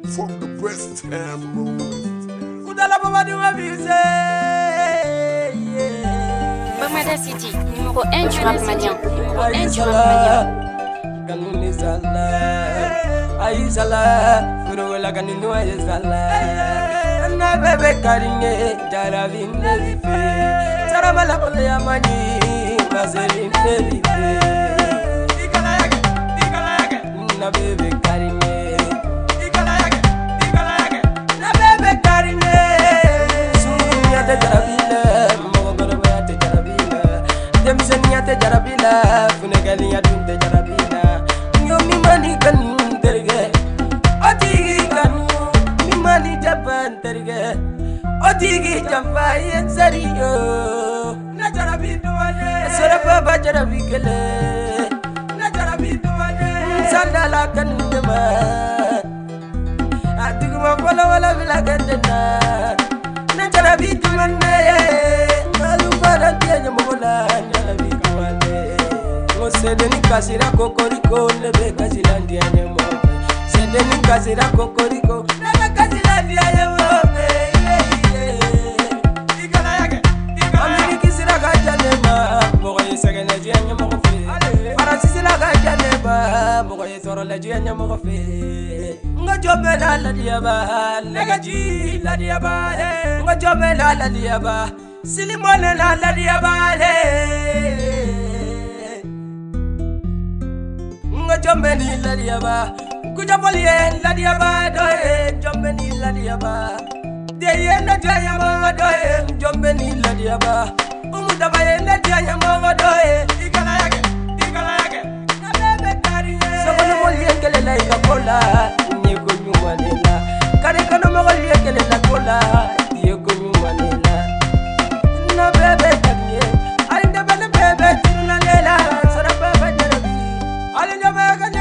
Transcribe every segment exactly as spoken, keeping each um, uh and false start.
from the West Ham Road. Kudala Baba du Mabuse. Bamada City, numéro un du rap malien. Numéro un du rap malien. Kanuni Zala, Aïsala, Furuela Kaninu Aïsala. Na bebe karinge, Jaravin Nevife. Saramala Polayamani, Mazerin Nevife. Ikalayaga, Ikalayaga, na bebe karinge. Ikalayaga, Ikalayaga, na bebe karinge. Sunya te jarabila, Mogoro te jarabila. Demsenia te jarabila, Funegania te jarabila. Nyomi mani kan terge, Otigi kanu, mi mani japan terge, Otigi jampai ensario. Na jarabidu ane, sora baba jarabikele. Na jarabidu ane, sandala kan dema. Adigma kola wala bila gendena. Na jarabidu ane, malu bara tianya mola jarabidu ane. Sedeni kasira kokoriko nebe kasira ndianye mobe. Sedeni kasira kokoriko nebe kasira ndianye mobe. Ikala yake, ikala amiri kisira kajaneba, mogo yesege ndianye mobe. Farasi la kajaneba, mogo yesoro ndianye mobe. Ngojobe la la diaba, negaji la diaba, ngojobe la la diaba, silimone la la diaba. Jombeni la diaba, kujapolie la diaba, doe, jombeni la diaba. Deye na jaya mama doe, jombeni la diaba. Umudaba ye na jaya mama doe, ikala yake, ikala yake. Na bebe kariye. Sokono molie kele la ikapola, nyeko nyuma nela. Kare kono molie kele la kola, nyeko nyuma nela. Na bebe kariye, alinda bana bebe tiruna nela, sora bebe jarabi. Alinda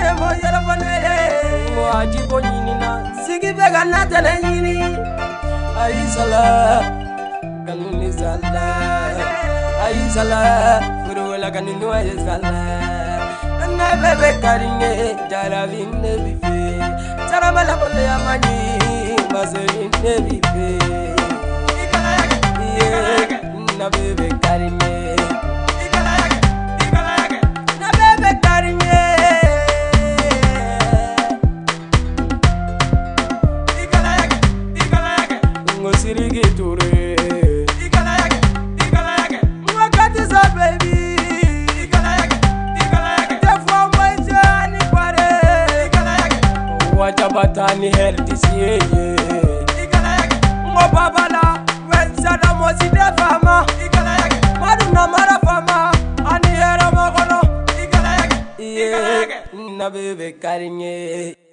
Ajibo nyinina sigi bega na tele nyini Aïsala kanuni zala Aïsala furuela kaninu Aïsala na bebe karinge jaravin nevife saramala pole amani mazerin nevife ikala yake ikala yake na bebe karinge ikala yake ikala yake na bebe karinge Sirigi Ture Ikala yake, ikala yake Mwakati za baby Ikala yake, ikala yake Tefwa mwenje ni kware Ikala yake Wajabatani herdi siyeye Ikala yake Mwababala Wensada moside fama Ikala yake Maduna mara fama Ani hera magono Ikala yake, ikala yake Na bebe karinye